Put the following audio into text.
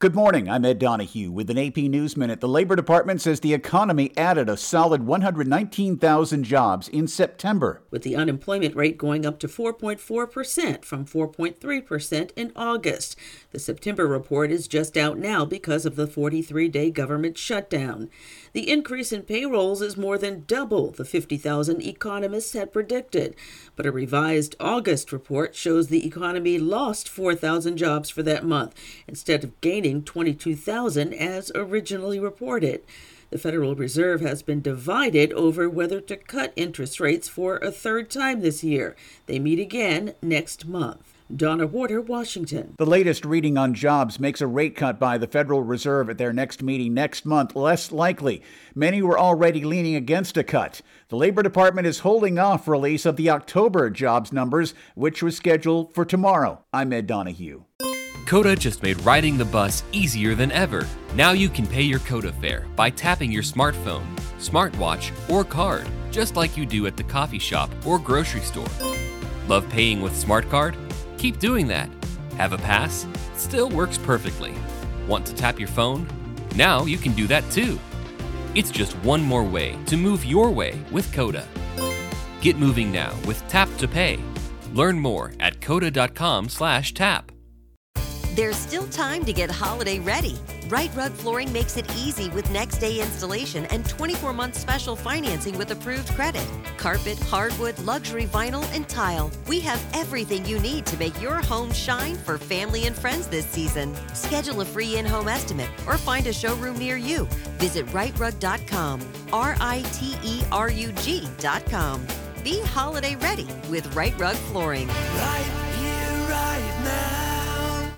Good morning, I'm Ed Donahue with an AP News Minute. The Labor Department says the economy added a solid 119,000 jobs in September, with the unemployment rate going up to 4.4% from 4.3% in August. The September report is just out now because of the 43-day government shutdown. The increase in payrolls is more than double the 50,000 economists had predicted, but a revised August report shows the economy lost 4,000 jobs for that month instead of gaining 22,000 as originally reported. The Federal Reserve has been divided over whether to cut interest rates for a third time this year. They meet again next month. Donna Warder, Washington. The latest reading on jobs makes a rate cut by the Federal Reserve at their next meeting next month less likely. Many were already leaning against a cut. The Labor Department is holding off release of the October jobs numbers, which was scheduled for tomorrow. I'm Ed Donahue. Coda just made riding the bus easier than ever. Now you can pay your Coda fare by tapping your smartphone, smartwatch, or card, just like you do at the coffee shop or grocery store. Love paying with Smart Card? Keep doing that. Have a pass? Still works perfectly. Want to tap your phone? Now you can do that too. It's just one more way to move your way with Coda. Get moving now with Tap to Pay. Learn more at coda.com/tap. There's still time to get holiday ready. Right Rug Flooring makes it easy with next day installation and 24-month special financing with approved credit. Carpet, hardwood, luxury vinyl, and tile. We have everything you need to make your home shine for family and friends this season. Schedule a free in-home estimate or find a showroom near you. Visit rightrug.com, RITERUG.com. Be holiday ready with Right Rug Flooring. Right